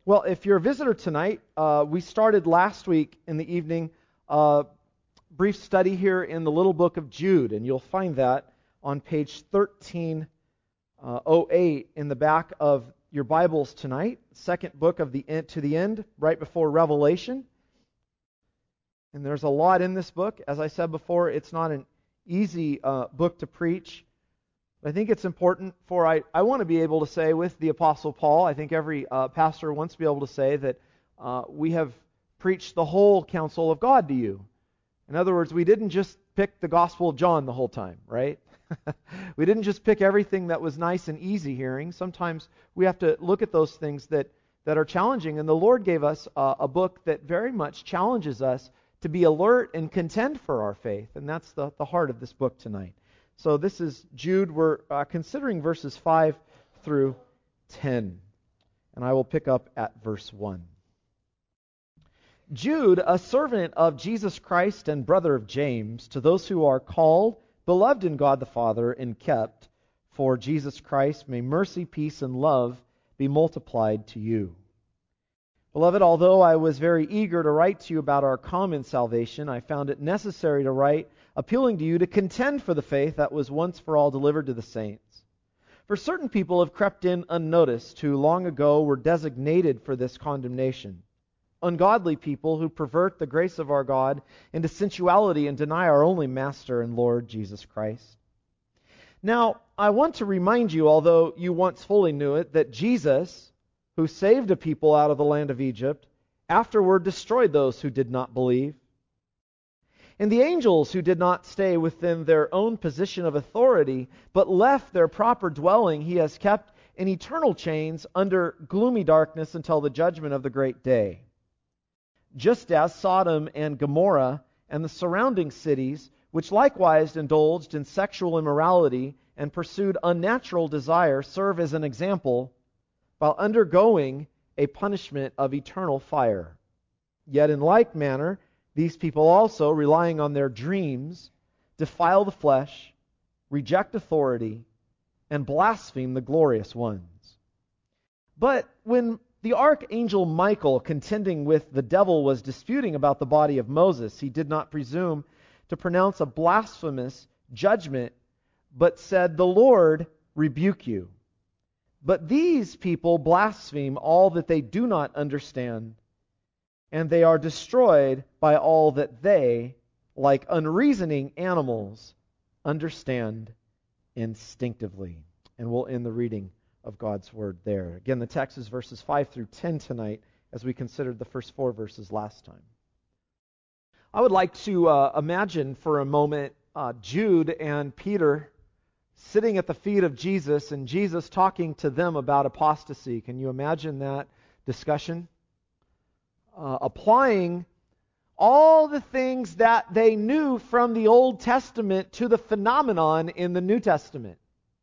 Well, if you're a visitor tonight, we started last week in the evening a brief study here in the little book of Jude, and you'll find that on page 1308 in the back of your Bibles tonight. Second book of the end to the end, right before Revelation. And there's a lot in this book. As I said before, it's not an easy book to preach. I think it's important for, I want to be able to say with the Apostle Paul, I think every pastor wants to be able to say that we have preached the whole counsel of God to you. In other words, we didn't just pick the Gospel of John the whole time, right? We didn't just pick everything that was nice and easy hearing. Sometimes we have to look at those things that are challenging, and the Lord gave us a book that very much challenges us to be alert and contend for our faith, and that's the heart of this book tonight. So this is Jude. We're considering verses 5 through 10. And I will pick up at verse 1. Jude, a servant of Jesus Christ and brother of James, to those who are called, beloved in God the Father, and kept for Jesus Christ, may mercy, peace, and love be multiplied to you. Beloved, although I was very eager to write to you about our common salvation, I found it necessary to write appealing to you to contend for the faith that was once for all delivered to the saints. For certain people have crept in unnoticed, who long ago were designated for this condemnation. Ungodly people who pervert the grace of our God into sensuality and deny our only Master and Lord Jesus Christ. Now, I want to remind you, although you once fully knew it, that Jesus, who saved a people out of the land of Egypt, afterward destroyed those who did not believe. And the angels who did not stay within their own position of authority, but left their proper dwelling, he has kept in eternal chains under gloomy darkness until the judgment of the great day. Just as Sodom and Gomorrah and the surrounding cities, which likewise indulged in sexual immorality and pursued unnatural desire, serve as an example, while undergoing a punishment of eternal fire. Yet in like manner, these people also, relying on their dreams, defile the flesh, reject authority, and blaspheme the glorious ones. But when the archangel Michael, contending with the devil, was disputing about the body of Moses, he did not presume to pronounce a blasphemous judgment, but said, "The Lord rebuke you." But these people blaspheme all that they do not understand, and they are destroyed by all that they, like unreasoning animals, understand instinctively. And we'll end the reading of God's Word there. Again, the text is verses 5 through 10 tonight, as we considered the first 4 verses last time. I would like to imagine for a moment Jude and Peter sitting at the feet of Jesus, and Jesus talking to them about apostasy. Can you imagine that discussion? Applying all the things that they knew from the Old Testament to the phenomenon in the New Testament.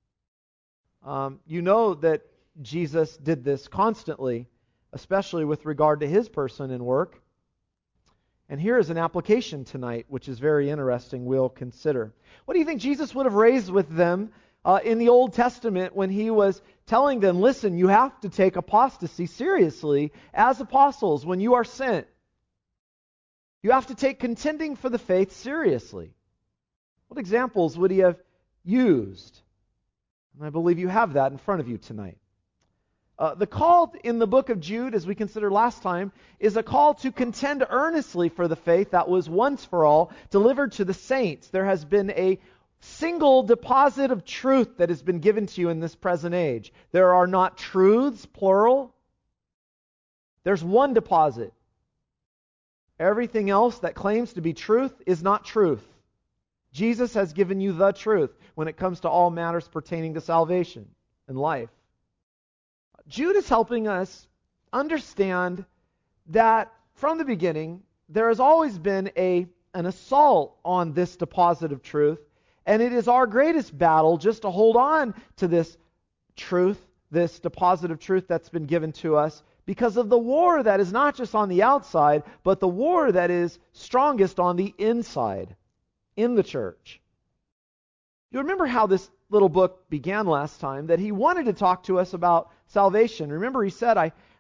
You know that Jesus did this constantly, especially with regard to his person and work. And here is an application tonight, which is very interesting, we'll consider. What do you think Jesus would have raised with them in the Old Testament when he was telling them, listen, you have to take apostasy seriously as apostles when you are sent. You have to take contending for the faith seriously. What examples would he have used? And I believe you have that in front of you tonight. The call in the book of Jude, as we considered last time, is a call to contend earnestly for the faith that was once for all delivered to the saints. There has been a single deposit of truth that has been given to you in this present age. There are not truths, plural. There's one deposit. Everything else that claims to be truth is not truth. Jesus has given you the truth when it comes to all matters pertaining to salvation and life. Jude is helping us understand that from the beginning, there has always been an assault on this deposit of truth, and it is our greatest battle just to hold on to this truth, this deposit of truth that's been given to us, because of the war that is not just on the outside, but the war that is strongest on the inside, in the church. You remember how this little book began last time, that he wanted to talk to us about salvation. Remember, he said,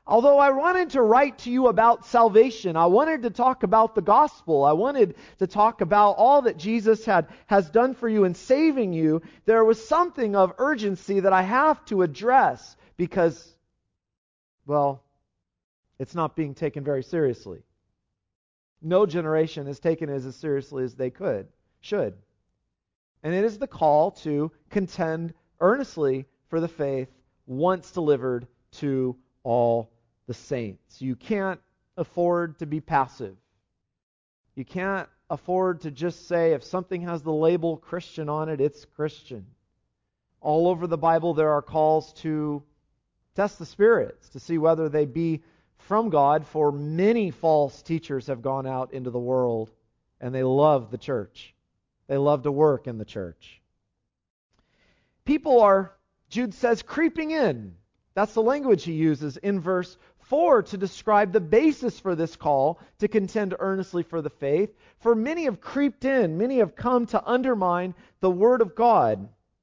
Although I wanted to write to you about salvation, I wanted to talk about the gospel, I wanted to talk about all that Jesus has done for you in saving you, there was something of urgency that I have to address because, well, it's not being taken very seriously. No generation has taken it as seriously as they should. And it is the call to contend earnestly for the faith once delivered to all the saints. You can't afford to be passive. You can't afford to just say if something has the label Christian on it, it's Christian. All over the Bible there are calls to test the spirits, to see whether they be from God, for many false teachers have gone out into the world, and they love the church. They love to work in the church. People are, Jude says, creeping in. That's the language he uses in verse 4 to describe the basis for this call to contend earnestly for the faith. For many have creeped in, many have come to undermine the Word of God.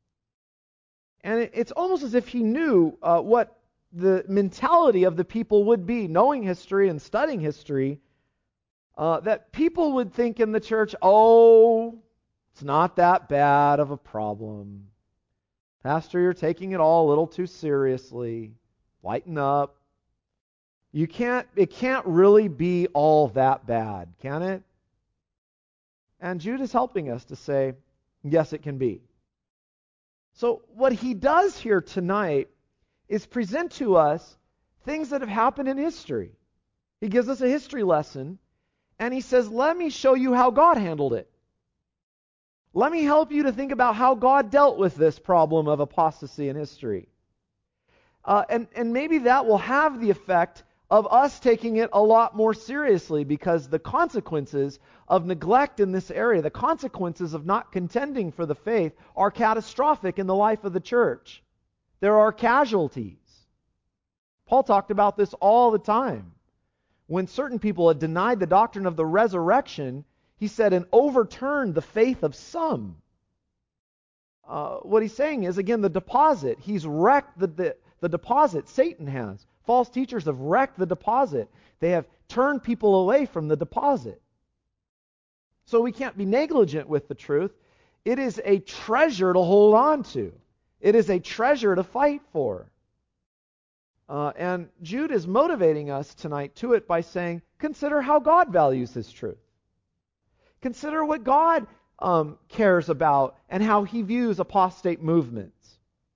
And it's almost as if he knew what the mentality of the people would be, knowing history and studying history, that people would think in the church, oh, it's not that bad of a problem. Pastor, you're taking it all a little too seriously. Lighten up. It can't really be all that bad, can it? And Jude is helping us to say, yes, it can be. So what he does here tonight is present to us things that have happened in history. He gives us a history lesson, and he says, let me show you how God handled it. Let me help you to think about how God dealt with this problem of apostasy in history. And maybe that will have the effect of us taking it a lot more seriously, because the consequences of neglect in this area, the consequences of not contending for the faith, are catastrophic in the life of the church. There are casualties. Paul talked about this all the time. When certain people had denied the doctrine of the resurrection, he said, and overturned the faith of some. What he's saying is, again, the deposit. He's wrecked the deposit Satan has. False teachers have wrecked the deposit. They have turned people away from the deposit. So we can't be negligent with the truth. It is a treasure to hold on to. It is a treasure to fight for. And Jude is motivating us tonight to it by saying, consider how God values His truth. Consider what God cares about and how He views apostate movements.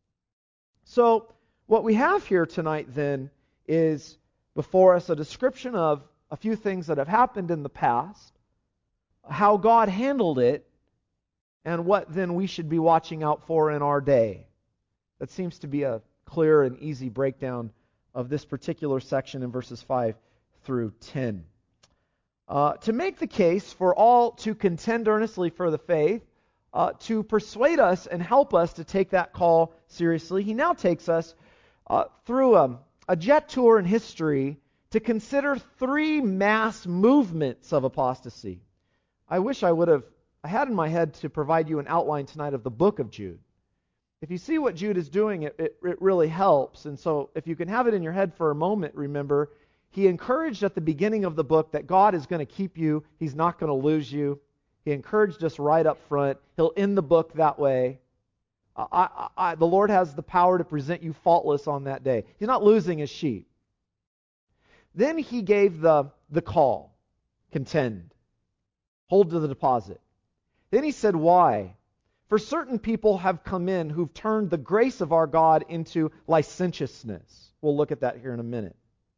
So what we have here tonight then is before us a description of a few things that have happened in the past, how God handled it, and what then we should be watching out for in our day. That seems to be a clear and easy breakdown of this particular section in verses 5 through 10. To make the case for all to contend earnestly for the faith, to persuade us and help us to take that call seriously, he now takes us through a jet tour in history to consider three mass movements of apostasy. I wish I had in my head to provide you an outline tonight of the book of Jude. If you see what Jude is doing, it really helps. And so if you can have it in your head for a moment, remember, he encouraged at the beginning of the book that God is going to keep you. He's not going to lose you. He encouraged us right up front. He'll end the book that way. The Lord has the power to present you faultless on that day. He's not losing His sheep. Then he gave the call. Contend. Hold to the deposit. Then he said, why? For certain people have come in who've turned the grace of our God into licentiousness. We'll look at that here in a minute.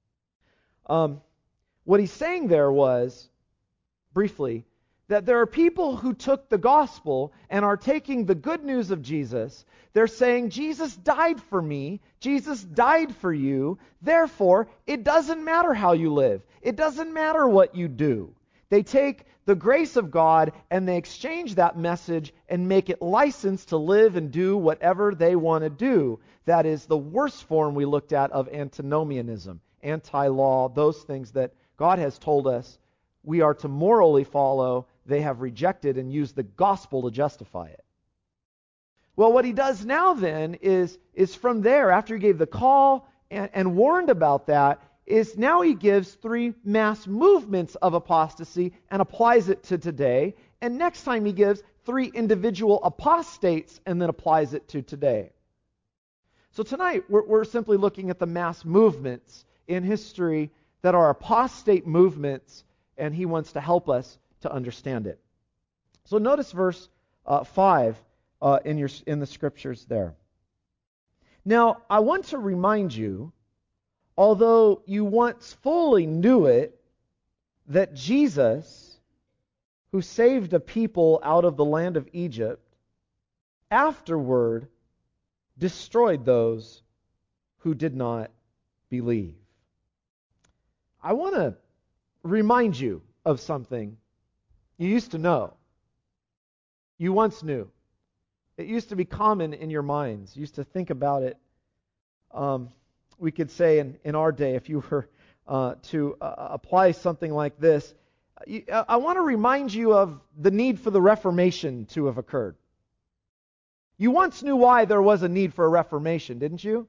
What he's saying there was, briefly, that there are people who took the gospel and are taking the good news of Jesus. They're saying, Jesus died for me. Jesus died for you. Therefore, it doesn't matter how you live. It doesn't matter what you do. They take the grace of God and they exchange that message and make it licensed to live and do whatever they want to do. That is the worst form we looked at of antinomianism, anti-law, those things that God has told us we are to morally follow. They have rejected and used the gospel to justify it. Well, what he does now then is from there, after he gave the call and warned about that, is now he gives three mass movements of apostasy and applies it to today. And next time he gives three individual apostates and then applies it to today. So tonight we're simply looking at the mass movements in history that are apostate movements, and he wants to help us to understand it. So notice verse 5 in the scriptures there. Now, I want to remind you, although you once fully knew it, that Jesus, who saved a people out of the land of Egypt, afterward destroyed those who did not believe. I want to remind you of something you used to know. You once knew. It used to be common in your minds. You used to think about it. We could say in our day, if you were to apply something like this, I want to remind you of the need for the Reformation to have occurred. You once knew why there was a need for a Reformation, didn't you?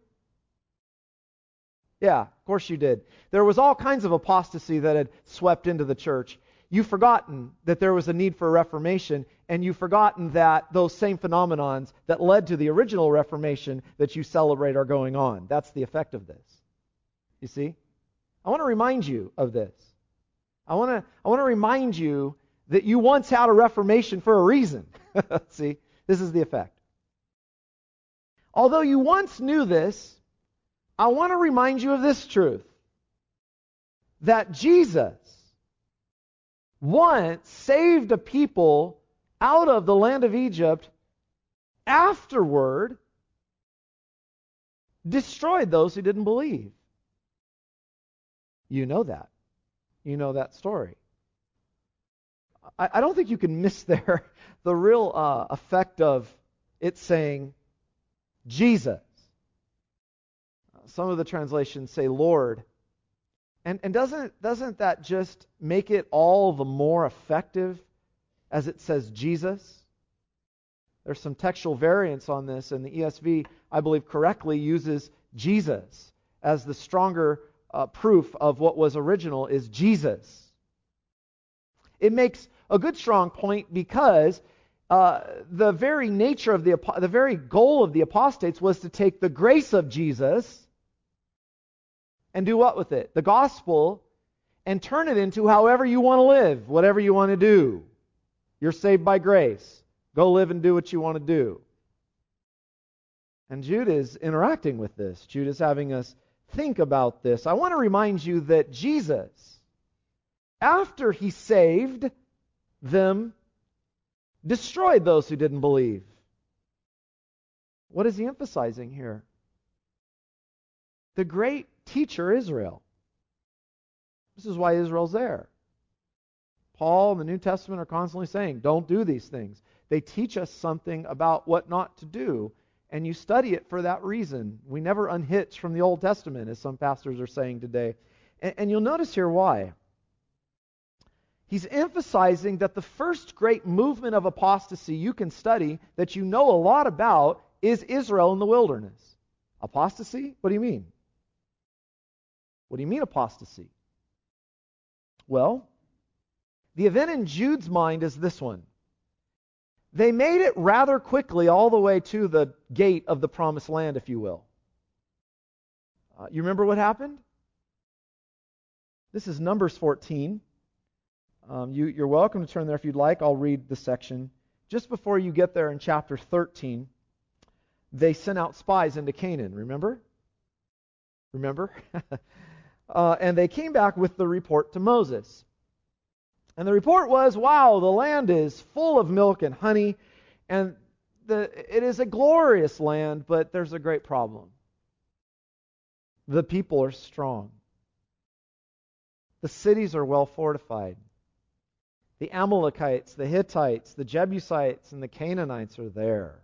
Yeah, of course you did. There was all kinds of apostasy that had swept into the church. You've forgotten that there was a need for a Reformation, and you've forgotten that those same phenomenons that led to the original Reformation that you celebrate are going on. That's the effect of this. You see? I want to remind you of this. I want to remind you that you once had a Reformation for a reason. See? This is the effect. Although you once knew this, I want to remind you of this truth. That Jesus once saved a people out of the land of Egypt, afterward destroyed those who didn't believe. You know that. You know that story. I don't think you can miss there the real effect of it saying Jesus. Some of the translations say Lord. And doesn't that just make it all the more effective as it says Jesus? There's some textual variance on this, and the ESV, I believe, correctly uses Jesus as the stronger proof of what was original is Jesus. It makes a good strong point because the very nature of the very goal of the apostates was to take the grace of Jesus and do what with it? The gospel, and turn it into however you want to live, whatever you want to do. You're saved by grace. Go live and do what you want to do. And Jude is interacting with this. Jude is having us think about this. I want to remind you that Jesus, after he saved them, destroyed those who didn't believe. What is he emphasizing here? The great teacher Israel. This is why Israel's there. Paul and the New Testament are constantly saying, don't do these things. They teach us something about what not to do, and you study it for that reason. We never unhitch from the Old Testament, as some pastors are saying today. And you'll notice here why. He's emphasizing that the first great movement of apostasy you can study, that you know a lot about, is Israel in the wilderness. Apostasy? What do you mean? What do you mean apostasy? Well, the event in Jude's mind is this one. They made it rather quickly all the way to the gate of the promised land, if you will. You remember what happened? This is Numbers 14. You're welcome to turn there if you'd like. I'll read the section. Just before you get there in chapter 13, they sent out spies into Canaan, remember? Remember? And they came back with the report to Moses. And the report was, wow, the land is full of milk and honey, and it is a glorious land, but there's a great problem. The people are strong. The cities are well fortified. The Amalekites, the Hittites, the Jebusites, and the Canaanites are there.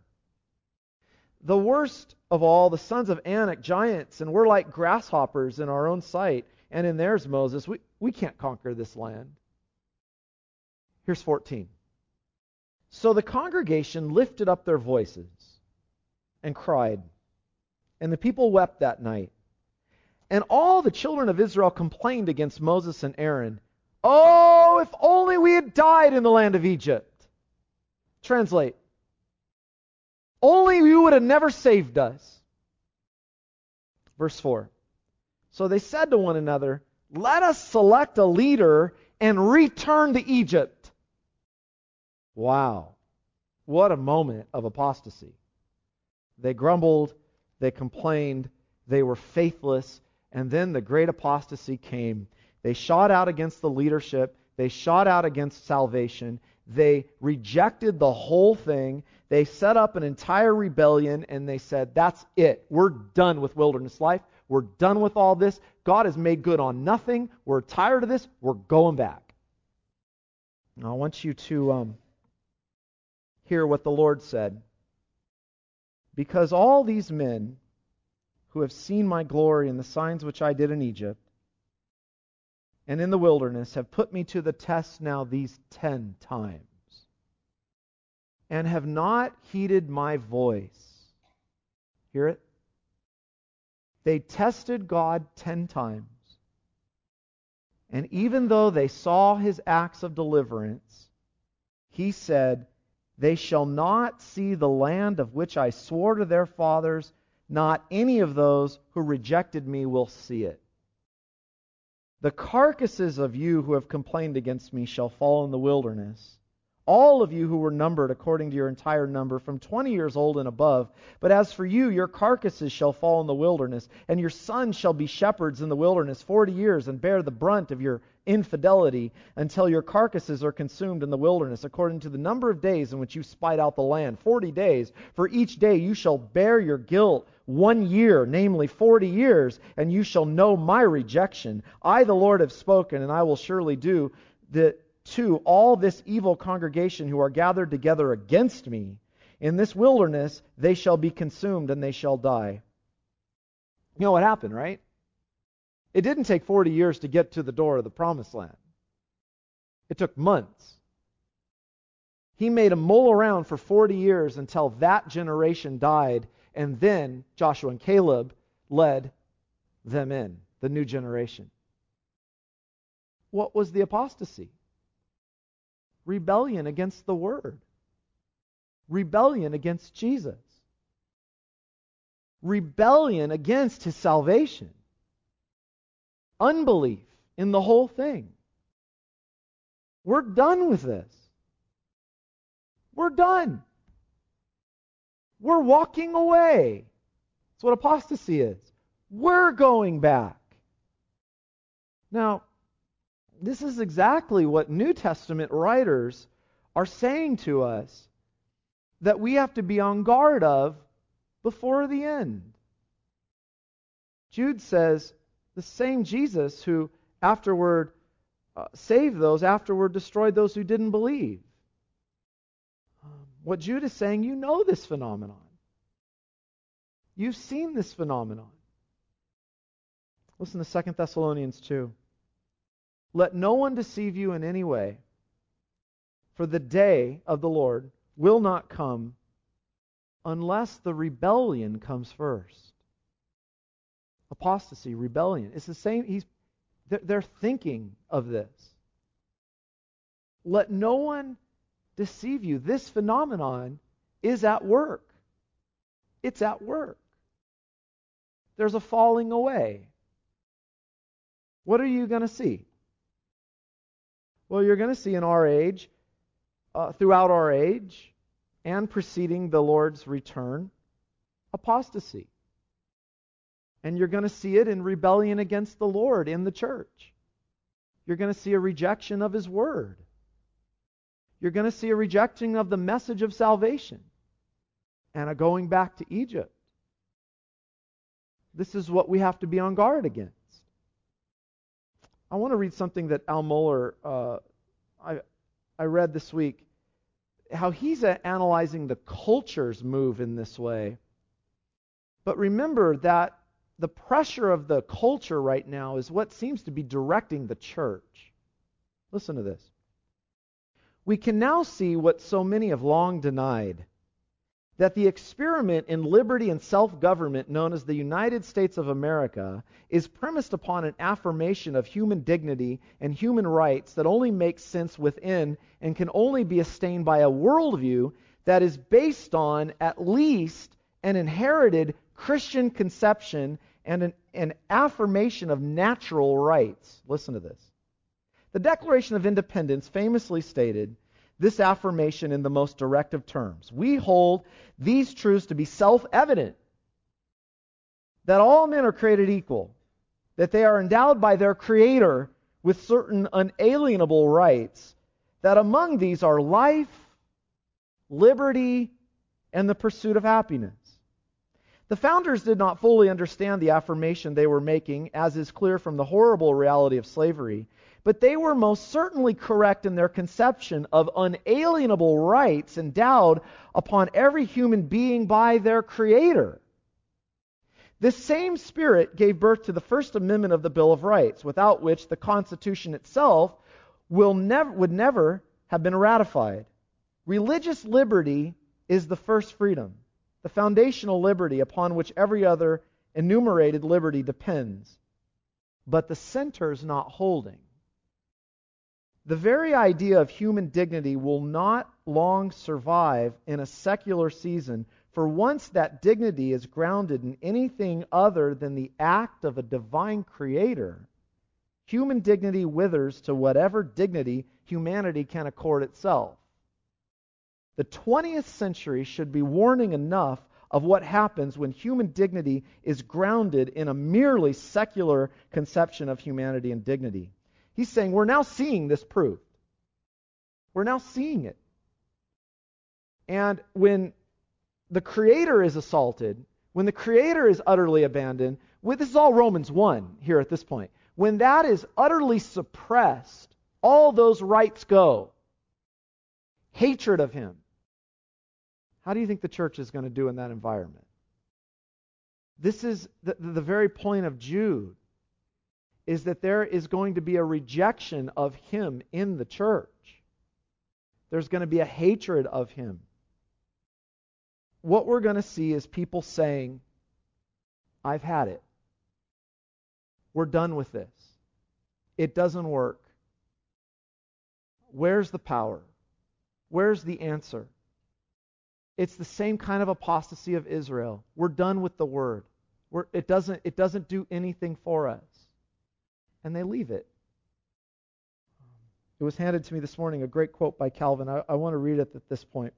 The worst of all, the sons of Anak, giants, and we're like grasshoppers in our own sight, and in theirs, Moses. We can't conquer this land. Here's 14. So the congregation lifted up their voices and cried, and the people wept that night. And all the children of Israel complained against Moses and Aaron. Oh, if only we had died in the land of Egypt. Translate. Only you would have never saved us. Verse 4. So they said to one another, let us select a leader and return to Egypt. Wow. What a moment of apostasy. They grumbled, they complained, they were faithless, and then the great apostasy came. They shot out against the leadership. They shot out against salvation. They rejected the whole thing. They set up an entire rebellion, and they said, that's it. We're done with wilderness life. We're done with all this. God has made good on nothing. We're tired of this. We're going back. Now, I want you to hear what the Lord said. Because all these men who have seen my glory and the signs which I did in Egypt and in the wilderness have put me to the test now these 10 times and have not heeded my voice. Hear it? They tested God 10 times. And even though they saw his acts of deliverance, he said, they shall not see the land of which I swore to their fathers. Not any of those who rejected me will see it. The carcasses of you who have complained against me shall fall in the wilderness. All of you who were numbered according to your entire number, from 20 years old and above. But as for you, your carcasses shall fall in the wilderness, and your sons shall be shepherds in the wilderness 40 years, and bear the brunt of your infidelity until your carcasses are consumed in the wilderness, according to the number of days in which you spied out the land, 40 days. For each day you shall bear your guilt 1 year, namely 40 years, and you shall know my rejection. I, the Lord, have spoken, and I will surely do that to all this evil congregation who are gathered together against me. In this wilderness they shall be consumed, and they shall die. You know what happened, right? It didn't take 40 years to get to the door of the promised land. It took months. He made them mull around for 40 years until that generation died, and then Joshua and Caleb led them in, the new generation. What was the apostasy? Rebellion against the Word. Rebellion against Jesus. Rebellion against His salvation. Unbelief in the whole thing. We're done with this. We're done. We're walking away. That's what apostasy is. We're going back. Now, this is exactly what New Testament writers are saying to us that we have to be on guard of before the end. Jude says, the same Jesus who afterward saved those, afterward destroyed those who didn't believe. What Jude is saying, you know this phenomenon. You've seen this phenomenon. Listen to 2 Thessalonians 2. Let no one deceive you in any way, for the day of the Lord will not come unless the rebellion comes first. Apostasy, rebellion. It's the same. They're thinking of this. Let no one deceive you. This phenomenon is at work. It's at work. There's a falling away. What are you going to see? Well, you're going to see in our age, throughout our age, and preceding the Lord's return, apostasy. And you're going to see it in rebellion against the Lord in the church. You're going to see a rejection of His Word. You're going to see a rejecting of the message of salvation and a going back to Egypt. This is what we have to be on guard against. I want to read something that Al Mohler, I read this week, how he's analyzing the culture's move in this way. But remember that the pressure of the culture right now is what seems to be directing the church. Listen to this. We can now see what so many have long denied, that the experiment in liberty and self-government known as the United States of America is premised upon an affirmation of human dignity and human rights that only makes sense within and can only be sustained by a worldview that is based on at least an inherited Christian conception and an affirmation of natural rights. Listen to this. The Declaration of Independence famously stated this affirmation in the most direct of terms. We hold these truths to be self-evident, that all men are created equal, that they are endowed by their Creator with certain unalienable rights, that among these are life, liberty, and the pursuit of happiness. The founders did not fully understand the affirmation they were making, as is clear from the horrible reality of slavery, but they were most certainly correct in their conception of unalienable rights endowed upon every human being by their Creator. This same spirit gave birth to the First Amendment of the Bill of Rights, without which the Constitution itself would never have been ratified. Religious liberty is the first freedom, the foundational liberty upon which every other enumerated liberty depends. But the center's not holding. The very idea of human dignity will not long survive in a secular season, for once that dignity is grounded in anything other than the act of a divine Creator, human dignity withers to whatever dignity humanity can accord itself. The 20th century should be warning enough of what happens when human dignity is grounded in a merely secular conception of humanity and dignity. He's saying we're now seeing this proved. We're now seeing it. And when the Creator is assaulted, when the Creator is utterly abandoned, this is all Romans 1 here at this point. When that is utterly suppressed, all those rights go. Hatred of Him. How do you think the church is going to do in that environment? This is the very point of Jude, is that there is going to be a rejection of Him in the church. There's going to be a hatred of Him. What we're going to see is people saying, I've had it. We're done with this. It doesn't work. Where's the power? Where's the answer? It's the same kind of apostasy of Israel. We're done with the Word. It doesn't do anything for us. And they leave it. It was handed to me this morning, a great quote by Calvin. I want to read it at this point.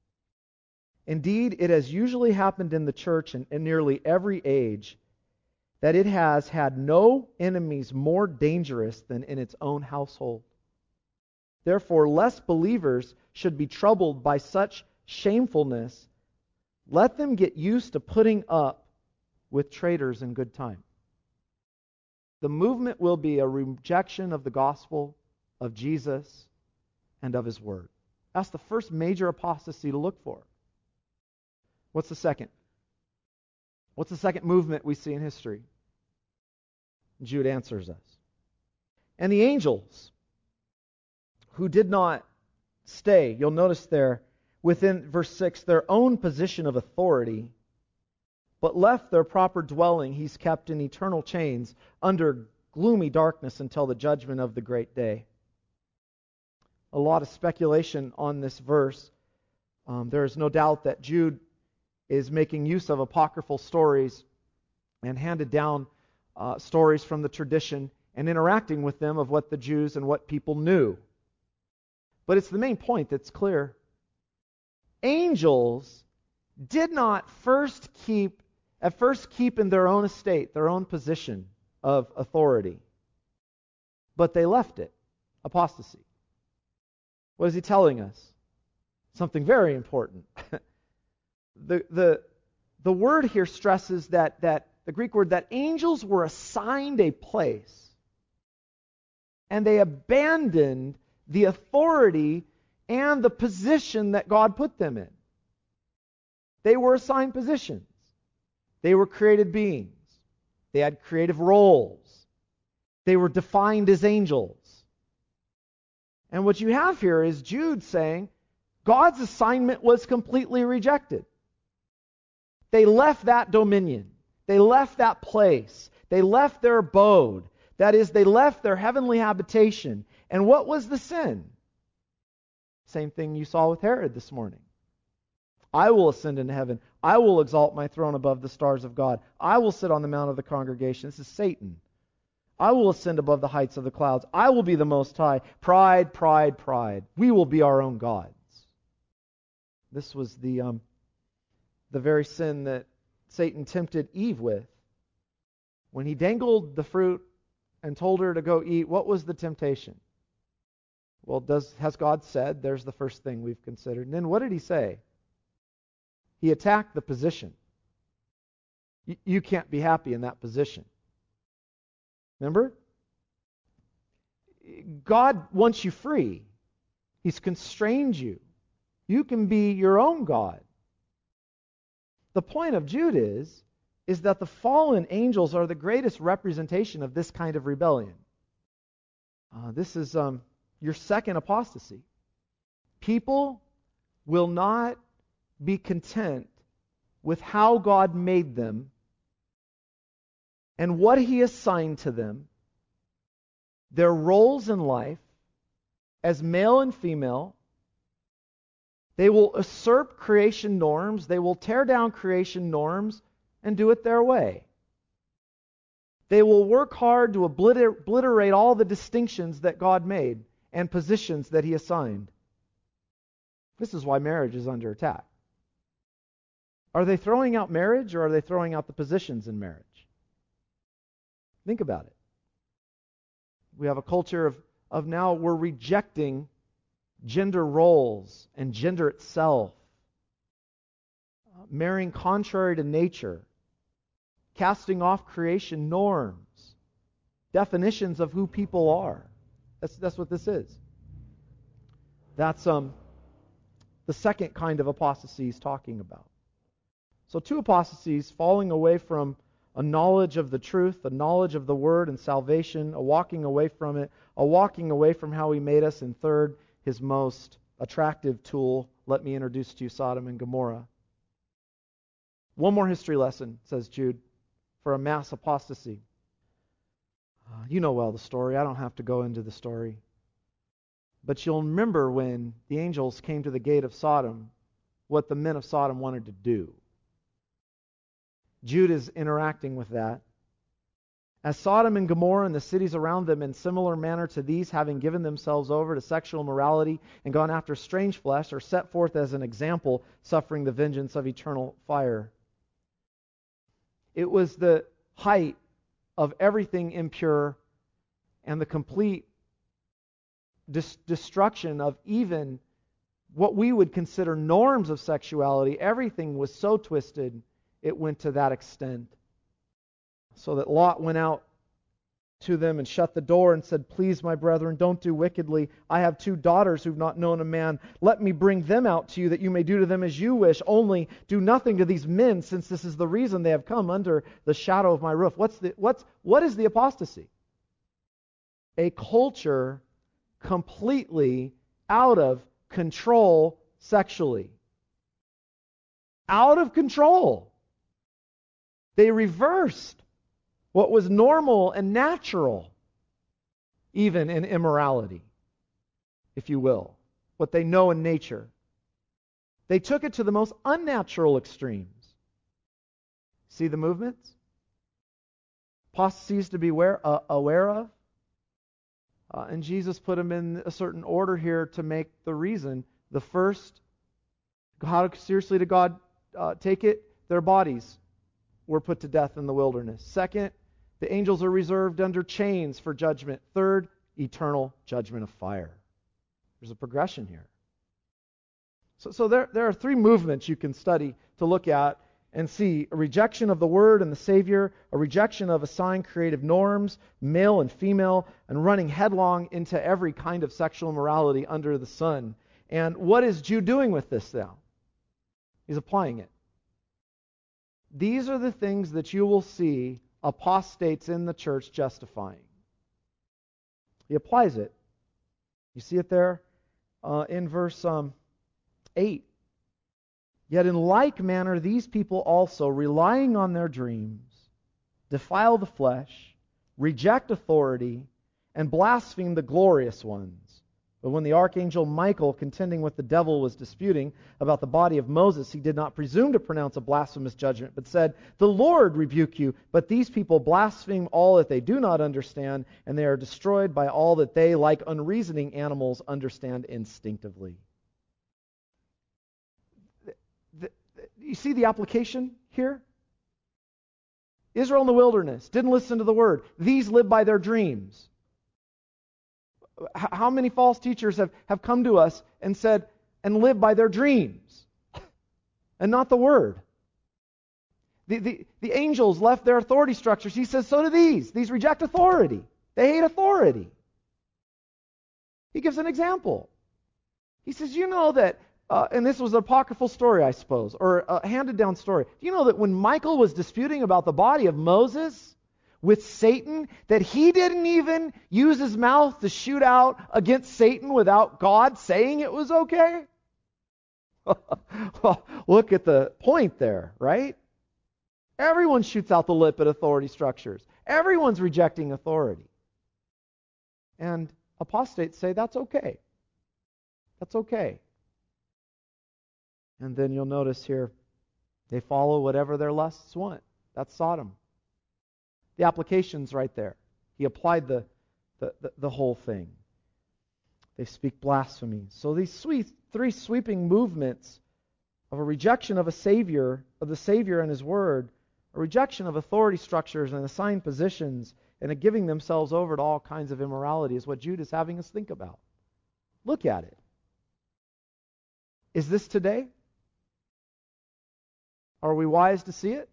Indeed, it has usually happened in the church in nearly every age that it has had no enemies more dangerous than in its own household. Therefore, lest believers should be troubled by such shamefulness, let them get used to putting up with traitors in good time. The movement will be a rejection of the gospel, of Jesus, and of His Word. That's the first major apostasy to look for. What's the second? What's the second movement we see in history? Jude answers us. And the angels who did not stay, you'll notice there within verse 6, their own position of authority, but left their proper dwelling, He's kept in eternal chains under gloomy darkness until the judgment of the great day. A lot of speculation on this verse. There is no doubt that Jude is making use of apocryphal stories and handed down stories from the tradition and interacting with them of what the Jews and what people knew. But it's the main point that's clear. Angels did not at first keep in their own estate, their own position of authority, but they left it. Apostasy. What is he telling us? Something very important. The word here stresses that the Greek word that angels were assigned a place and they abandoned the authority and the position that God put them in. They were assigned positions. They were created beings. They had creative roles. They were defined as angels. And what you have here is Jude saying God's assignment was completely rejected. They left that dominion. They left that place. They left their abode. That is, they left their heavenly habitation. And what was the sin? Same thing you saw with Herod this morning. I will ascend into heaven. I will exalt my throne above the stars of God. I will sit on the mount of the congregation. This is Satan. I will ascend above the heights of the clouds. I will be the Most High. Pride, pride, pride. We will be our own gods. This was the very sin that Satan tempted Eve with. When he dangled the fruit and told her to go eat, what was the temptation? Well, has God said? There's the first thing we've considered. And then what did he say? He attacked the position. You can't be happy in that position. Remember? God wants you free. He's constrained you. You can be your own God. The point of Jude is that the fallen angels are the greatest representation of this kind of rebellion. This is your second apostasy. People will not be content with how God made them and what He assigned to them, their roles in life as male and female. They will usurp creation norms. They will tear down creation norms and do it their way. They will work hard to obliterate all the distinctions that God made and positions that He assigned. This is why marriage is under attack. Are they throwing out marriage, or are they throwing out the positions in marriage? Think about it. We have a culture of now we're rejecting gender roles and gender itself, marrying contrary to nature, casting off creation norms, definitions of who people are. That's what this is. That's the second kind of apostasy he's talking about. So two apostasies: falling away from a knowledge of the truth, a knowledge of the Word and salvation, a walking away from it, a walking away from how He made us, and third, his most attractive tool. Let me introduce to you Sodom and Gomorrah. One more history lesson, says Jude, for a mass apostasy. You know well the story. I don't have to go into the story. But you'll remember when the angels came to the gate of Sodom, what the men of Sodom wanted to do. Jude is interacting with that. As Sodom and Gomorrah and the cities around them in similar manner to these, having given themselves over to sexual immorality and gone after strange flesh, are set forth as an example, suffering the vengeance of eternal fire. It was the height of everything impure and the complete destruction of even what we would consider norms of sexuality. Everything was so twisted, it went to that extent. So that Lot went out to them and shut the door and said, "Please, my brethren, don't do wickedly. I have 2 daughters who've not known a man. Let me bring them out to you, that you may do to them as you wish. Only do nothing to these men, since this is the reason they have come under the shadow of my roof." What is the apostasy? A culture completely out of control sexually. Out of control. They reversed what was normal and natural, even in immorality, if you will, what they know in nature. They took it to the most unnatural extremes. See the movements? Apostasies to be aware of. And Jesus put them in a certain order here to make the reason. The first, how seriously did God take it? Their bodies were put to death in the wilderness. Second, the angels are reserved under chains for judgment. Third, eternal judgment of fire. There's a progression here. So there are 3 movements you can study to look at and see: a rejection of the Word and the Savior, a rejection of assigned creative norms, male and female, and running headlong into every kind of sexual immorality under the sun. And what is Jude doing with this now? He's applying it. These are the things that you will see apostates in the church justifying. He applies it. You see it there in verse 8. Yet in like manner, these people also, relying on their dreams, defile the flesh, reject authority, and blaspheme the glorious ones. But when the archangel Michael, contending with the devil, was disputing about the body of Moses, he did not presume to pronounce a blasphemous judgment, but said, "The Lord rebuke you." But these people blaspheme all that they do not understand, and they are destroyed by all that they, like unreasoning animals, understand instinctively. You see the application here? Israel in the wilderness didn't listen to the word. These live by their dreams. How many false teachers have come to us and said, and live by their dreams and not the word? The angels left their authority structures. He says, so do these. These reject authority. They hate authority. He gives an example. He says, you know that, and this was an apocryphal story, I suppose, or a handed down story. Do you know that when Michael was disputing about the body of Moses with Satan, that he didn't even use his mouth to shoot out against Satan without God saying it was okay? Well, look at the point there, right? Everyone shoots out the lip at authority structures. Everyone's rejecting authority. And apostates say that's okay. That's okay. And then you'll notice here, they follow whatever their lusts want. That's Sodom. The application's right there. He applied the whole thing. They speak blasphemy. So these three sweeping movements of a rejection of the Savior and His Word, a rejection of authority structures and assigned positions, and a giving themselves over to all kinds of immorality is what Jude is having us think about. Look at it. Is this today? Are we wise to see it?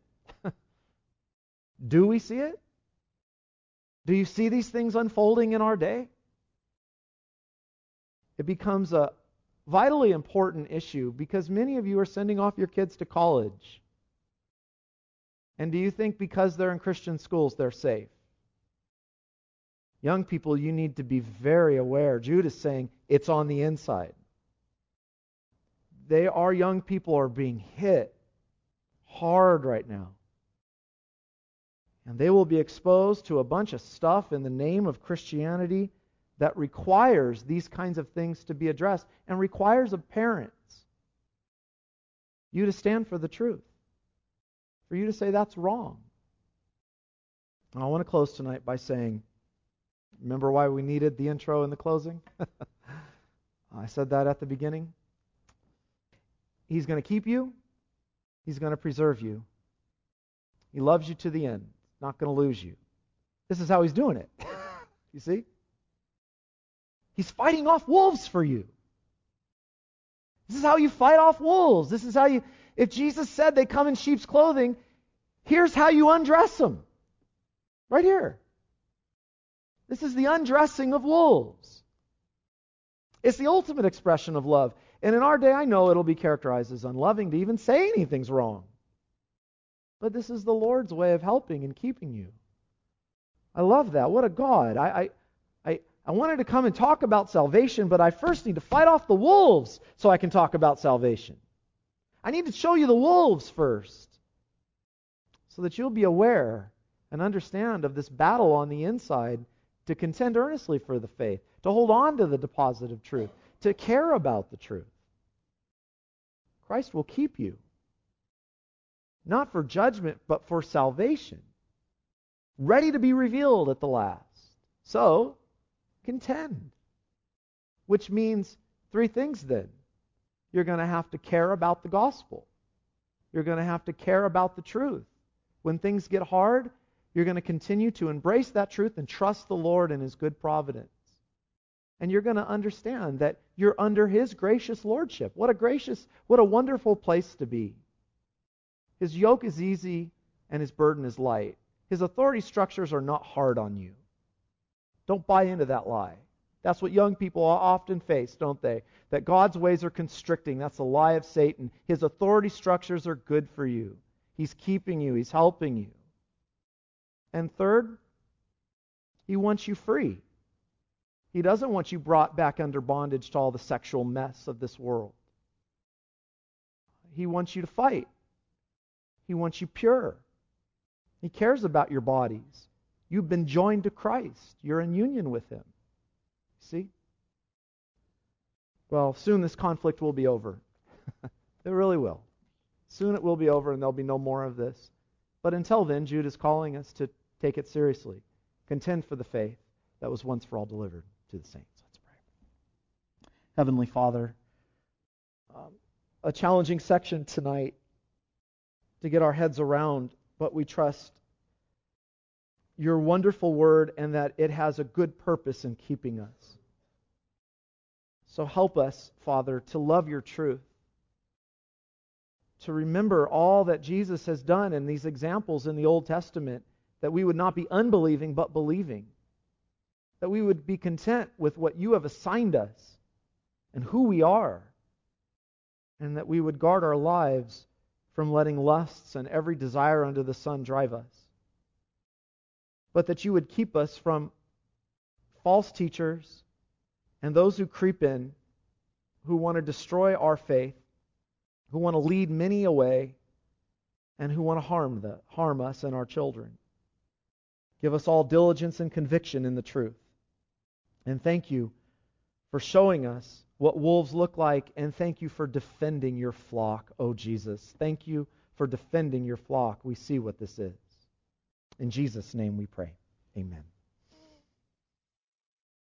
Do we see it? Do you see these things unfolding in our day? It becomes a vitally important issue because many of you are sending off your kids to college. And do you think because they're in Christian schools they're safe? Young people, you need to be very aware. Jude is saying it's on the inside. Our young people are being hit hard right now. And they will be exposed to a bunch of stuff in the name of Christianity that requires these kinds of things to be addressed and requires of parents you to stand for the truth, for you to say that's wrong. And I want to close tonight by saying, remember why we needed the intro and the closing? I said that at the beginning. He's going to keep you. He's going to preserve you. He loves you to the end. Not going to lose you. This is how He's doing it. You see? He's fighting off wolves for you. This is how you fight off wolves. This is how you... If Jesus said they come in sheep's clothing, here's how you undress them. Right here. This is the undressing of wolves. It's the ultimate expression of love. And in our day, I know it'll be characterized as unloving to even say anything's wrong. But this is the Lord's way of helping and keeping you. I love that. What a God. I wanted to come and talk about salvation, but I first need to fight off the wolves so I can talk about salvation. I need to show you the wolves first so that you'll be aware and understand of this battle on the inside to contend earnestly for the faith, to hold on to the deposit of truth, to care about the truth. Christ will keep you. Not for judgment, but for salvation. Ready to be revealed at the last. So, contend. Which means three things then. You're going to have to care about the gospel. You're going to have to care about the truth. When things get hard, you're going to continue to embrace that truth and trust the Lord in His good providence. And you're going to understand that you're under His gracious lordship. What a wonderful place to be. His yoke is easy and His burden is light. His authority structures are not hard on you. Don't buy into that lie. That's what young people often face, don't they? That God's ways are constricting. That's the lie of Satan. His authority structures are good for you. He's keeping you. He's helping you. And third, He wants you free. He doesn't want you brought back under bondage to all the sexual mess of this world. He wants you to fight. He wants you pure. He cares about your bodies. You've been joined to Christ. You're in union with Him. See? Well, soon this conflict will be over. It really will. Soon it will be over and there'll be no more of this. But until then, Jude is calling us to take it seriously. Contend for the faith that was once for all delivered to the saints. Let's pray. Heavenly Father, a challenging section tonight to get our heads around, but we trust your wonderful word and that it has a good purpose in keeping us. So help us, Father, to love your truth, to remember all that Jesus has done in these examples in the Old Testament, that we would not be unbelieving but believing, that we would be content with what you have assigned us and who we are, and that we would guard our lives from letting lusts and every desire under the sun drive us, but that you would keep us from false teachers and those who creep in, who want to destroy our faith, who want to lead many away, and who want to harm us and our children. Give us all diligence and conviction in the truth. And thank you for showing us what wolves look like, and thank you for defending your flock, oh Jesus. Thank you for defending your flock. We see what this is. In Jesus' name we pray. Amen.